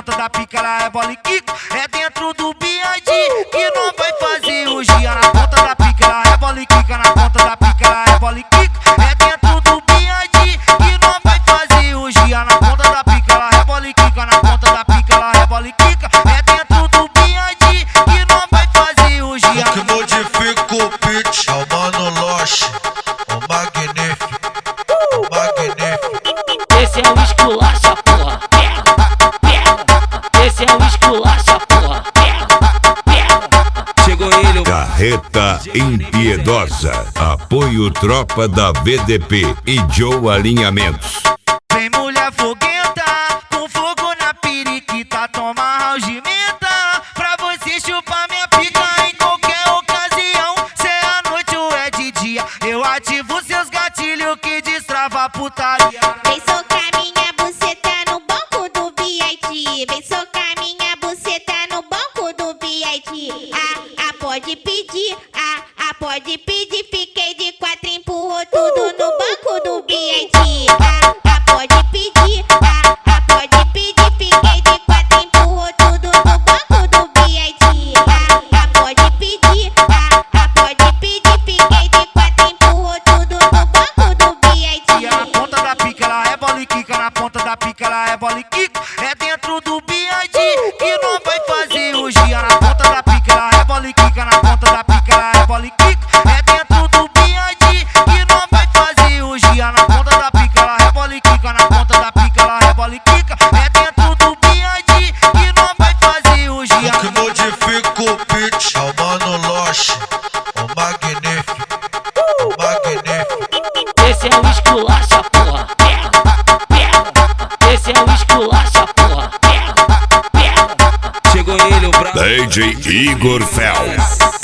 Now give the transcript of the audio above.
ponta da pica, ela é bola e quica. É dentro do B.I.D. que não vai fazer o dia. Na ponta da pica, ela é bola e quica. Na ponta da pica, ela é bola e quica. É dentro do B.I.D. que não vai fazer o dia. Na ponta da pica, ela é bola e quica. Na ponta da pica, ela é bola e quica. É dentro do B.I.D. que não vai fazer o dia. O que modifica o pitch é o Mano Loche, o magnífico, o magnífico. Esse é o esculacha, porra. Pega, pega. Esse é o esculacha, porra. Pega, pega. Chegou ele, Carreta Impiedosa. Apoio Tropa da VDP e Joe Alinhamentos. Vem mulher foguenta, com fogo na periquita, toma algimenta, pra você chupar minha pica em qualquer ocasião. Se é à noite ou é de dia, eu ativo seus gatilhos que destrava a putaria. Vem socar minha buceta no banco do B.I.D. Vem socar minha buceta no banco do B.I.D. Pode pedir, pode pedir. Fiquei de quatro, empurrou tudo no banco do B.I.D. Pode pedir, pode pedir. Fiquei de quatro, empurrou tudo no banco do B.I.D. Pode pedir, pode pedir. Fiquei de quatro, empurrou tudo no banco do B.I.D. Na ponta da pica, ela é bola e quica. Na ponta da pica, ela é bola e quica. É dentro do B.I.D. que não vai fazer o dia. Na ponta da pica, ela é bola e quica. Na ponta da pica, ela é bola e quica. É dentro do B.I.D. que não vai fazer o dia. Na ponta da pica, ela é bola e quica. Na ponta da pica, ela é bola e quica. É dentro do B.I.D. que não vai fazer o dia. O que modifica o pitch é o Mano Loche, o magnífico, o magnífico. Esse é o esculacha, porra. Pega, pega. Esse é o esculacha, porra. Pega, pega. chegou ele, o brabo. DJ Igor Fel.